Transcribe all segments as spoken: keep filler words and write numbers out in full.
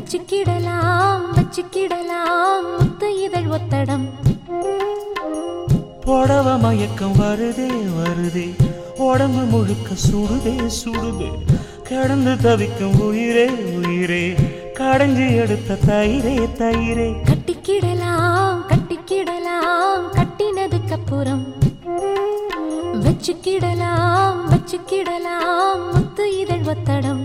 வச்சுக்கிடலாம் வச்சுக்கிடலாம் முத்து இதழ் ஒத்தடம். புடவ மயக்கம் வருதே வருதே உடம்பு முழுக்க சுடுதே சுடுதே கடந்து தவிக்கும் உயிரே உயிரே கடைஞ்சி எடுத்த தயிரே தயிரே. கட்டிக்கிடலாம் கட்டிக்கிடலாம் கட்டினதுக்கு அப்புறம் வச்சுக்கிடலாம் வச்சுக்கிடலாம் முத்து இதழ் ஒத்தடம்.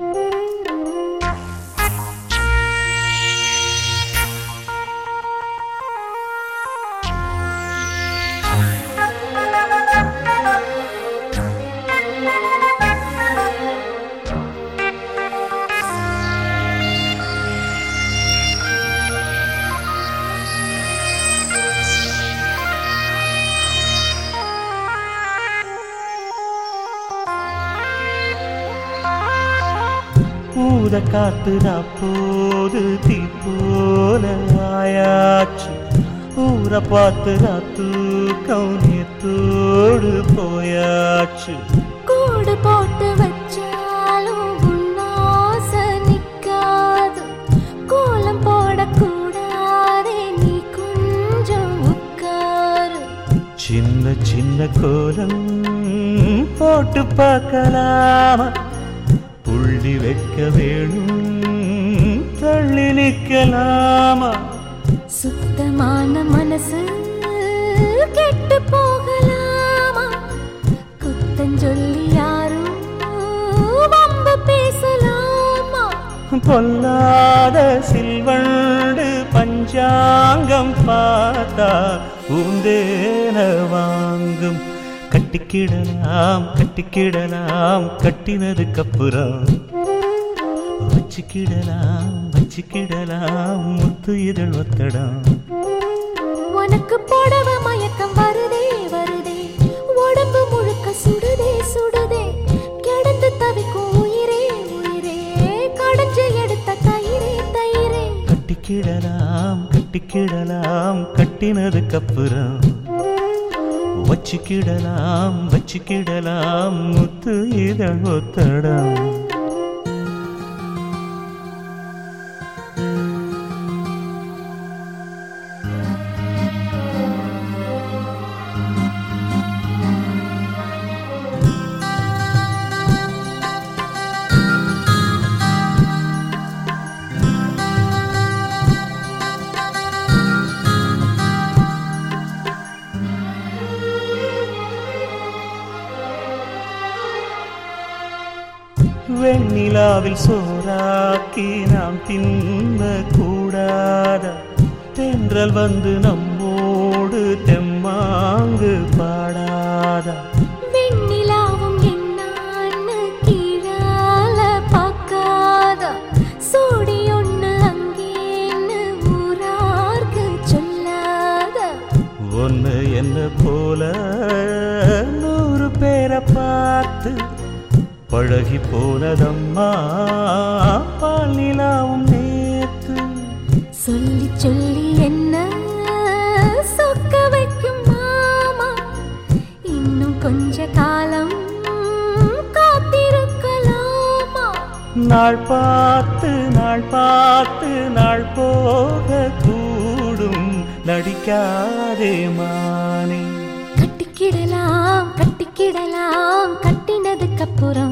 பூத காத்துதா போது தீ போல ஆயாச்சு ஊர பார்த்துதா தூக்கம் நேத்தோடு போயாச்சு. கூடு போட்டு வச்சாலும் உன்னாச நிக்காது கோலம் போடக்கூடாதே நீ கொஞ்சம் உட்காரு. சின்ன சின்ன கோலம் போட்டு பார்க்கலாமா புள்ளி வைக்க வேணும் தள்ளி நிற்கலாமா. சுத்தமான மனசு கெட்டு போகலாமா குத்தஞ்சொல்லி யாரும் வம்பு பேசலாமா. பொல்லாத சில்வண்டு பஞ்சாங்கம் பார்த்தா பூந்தேன வாங்கும். கட்டிக்கிடலாம் கட்டிக்கிடலாம் கட்டினதுக்கு அப்புறம் வச்சுக்கிடலாம் வச்சுக்கிடலாம் முத்து இதழ் ஒத்தடம். உனக்கு புடவ மயக்கம் வருதே வருதே உடம்பு முழுக்க சுடுதே சுடுதே கிடந்து தவிக்கும் உயிரே உயிரே கடைஞ்சு எடுத்த தயிரே தயிரே. கட்டிக்கிடலாம் கட்டிக்கிடலாம் கட்டினதுக்கு அப்புறம் வச்சுக்கிடலாம் வச்சுக்கிடலாம் முத்து இதழ் ஒத்தடம். வெண்ணிலாவில் சோறாக்கி நாம் தின்ன கூடாத தென்றல் வந்து நம்மோடு தெம்மாங்கு பாடாத. வெண்ணிலாவும் என்னான்னு கீழால பார்க்காத சோடி ஒண்ணு அங்கேன்னு ஊரார்க்கு சொல்லாத. ஒன்னு என்ன போல நூறு பேரை பார்த்து பழகி போனதம்மா பால் நிலாவும் நேத்து. சொல்லி சொல்லி என்ன சொக்க வைக்கும் மாமா இன்னும் கொஞ்ச காலம் காத்திருக்கலாமா. நாள் பார்த்து நாள் பார்த்து நாள் போக கூடும் நடிக்காதே மானே. கட்டிக்கிடலாம் கட்டிக்கிடலாம் கட்டினதுக்கு அப்புறம்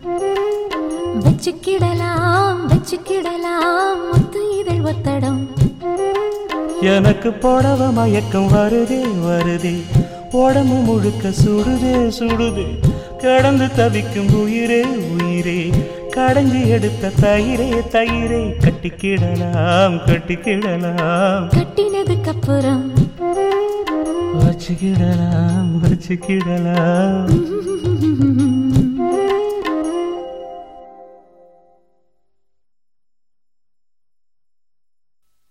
வச்சுக்கிடலாம் வச்சுக்கிடலாம் முத்து இதழ் ஒத்தடம். எனக்கு புடவ மயக்கம் வருதே வருதே உடம்பு முழுக்க சுடுதே சுடுதே கடந்து தவிக்கும் உயிரே உயிரே கடைஞ்சி எடுத்த தயிரே தயிரே. கட்டிக்கிடலாம் கட்டிக்கிடலாம் கட்டினதுக்கு அப்புறம் வச்சுக்கிடலாம் வச்சுக்கிடலாம்